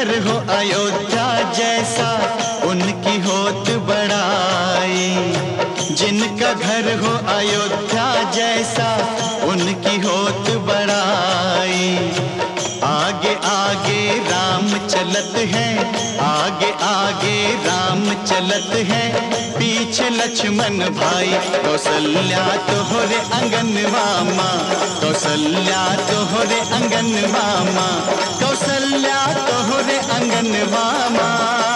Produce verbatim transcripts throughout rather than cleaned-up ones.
घर हो अयोध्या जैसा उनकी होत बड़ाई। जिनका घर हो अयोध्या जैसा उनकी होत बड़ाई। आगे आगे राम चलत है, आगे आगे राम चलत है, पीछे लक्ष्मण भाई। कौशल्या तोहरे अंगनवा माँ, कौशल्या तोहरे अंगनवा माँ, कौशल्या तोहरे अंगनवा माँ।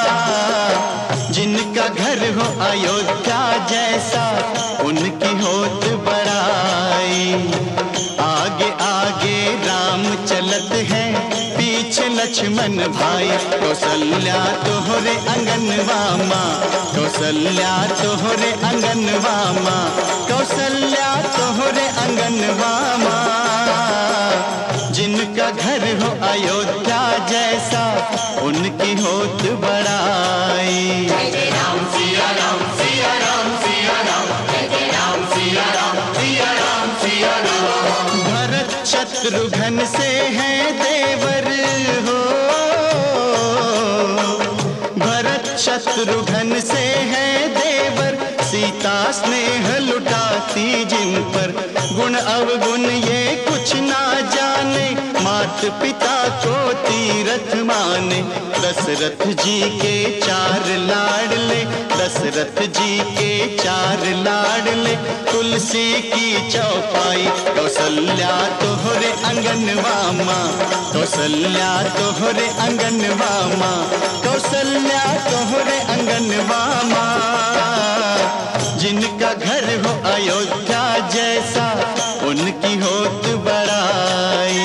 जिनका घर हो अयोध्या जैसा उनकी होत बड़ाई। आगे आगे राम चलत है, पीछे लक्ष्मण भाई। कौशल्या तोहरे अंगनवा माँ, कौशल्या तोहरे अंगनवा माँ, कौशल्या तोहरे अंगनवा माँ। जिनका घर हो अयोध्या जैसा उनकी होत बड़ाई। जय जय राम सिया राम सिया राम सिया राम, जय जय राम सिया राम सिया राम सिया राम। भरत शत्रुघ्न से है देवर हो, भरत शत्रुघ्न से है देवर। सीता स्नेह लुटाती जिन पर, गुण अवगुण ये कुछ ना जाने। मात पिता को तीरथ माने, दशरथ जी के चार लाडले, दशरथ जी के चार लाडले। तुलसी की चौपाई, कौशल्या तोहरे अंगनवा माँ, कौशल्या तोहरे अंगनवा माँ, कौशल्या तोहरे अंगनवा माँ। जिनका घर हो अयोध्या जैसा उनकी होत बड़ाई।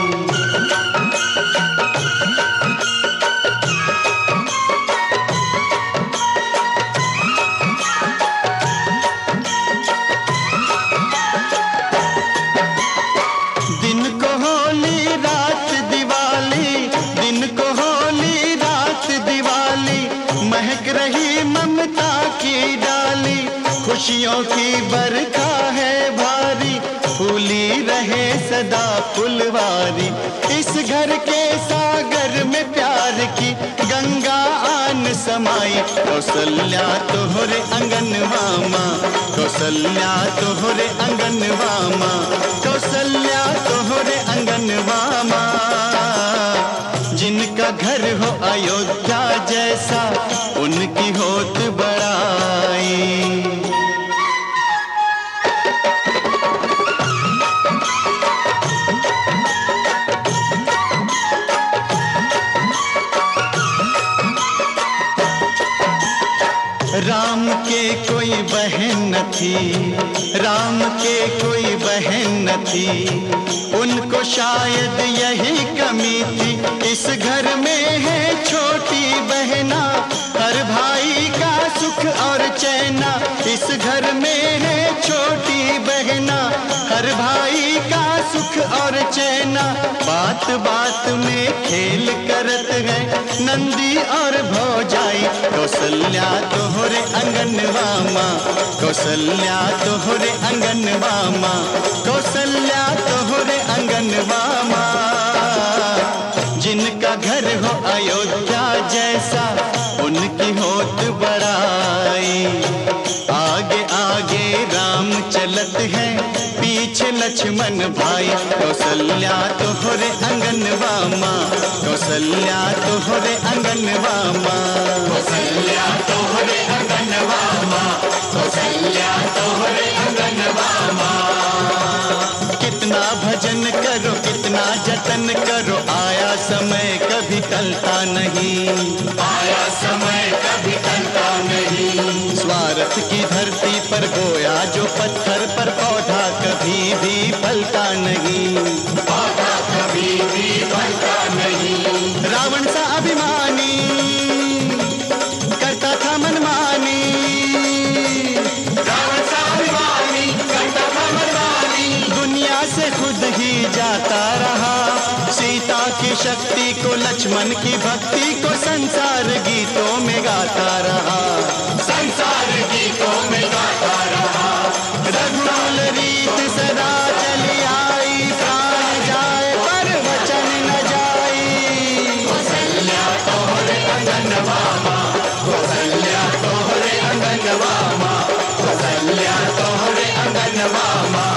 दिन को होली रात दिवाली, दिन को होली रात दिवाली। महक रही ममता की डाली, खुशियों की बरखा है भारी। फूली रहे सदा फुलवारी, इस घर के सागर में प्यार की गंगा आन समाई। कौशल्या तोहरे अंगनवा माँ, कौशल्या तोहरे अंगनवा माँ, कौशल्या तोहरे अंगनवा माँ। जिनका घर हो अयोध्या जैसा उनकी होत बड़ाई। राम के कोई बहन न थी, राम के कोई बहन न थी। उनको शायद यही कमी थी, इस घर में है छोटी बहना। हर भाई का सुख और चैना, इस घर में है छोटी बहना। हर भाई का सुख और चैना, बात बात में खेल करत है नंदी और भौजाई। कौशल्या तोहरे अंगनवा माँ, कौशल्या तोहरे अंगनवा माँ, कौशल्या तोहरे अंगनवा माँ। जिनका घर हो अयोध्या जैसा उनकी होत बड़ाई। आगे आगे राम चलत है, पीछे लक्ष्मण भाई। कौशल्या तोहरे अंगनवा माँ, कौशल्या तोहरे अंगनवा माँ, कौशल्या तोहरे अंगनवा माँ, कौशल्या तोहरे अंगनवा माँ। कितना भजन करो कितना जतन करो, आया समय कभी टलता नहीं, आया समय कभी टलता नहीं। स्वार्थ की धरती पर बोया जो पत्थर पर पौधा कभी भी फलता नहीं, पौधा कभी भी फलता नहीं। रावण सा अभिमानी करता था मनमानी, रावण सा अभिमानी करता था मनमानी। दुनिया से खुद ही जाता रहा। सीता की शक्ति को लक्ष्मण की भक्ति को संसार गीतों में गाता रहा, संसार गीतों में गाता रहा। रघुकुल रीत सदा चली आई, प्राण जाए पर वचन न जाई। कौशल्या रामा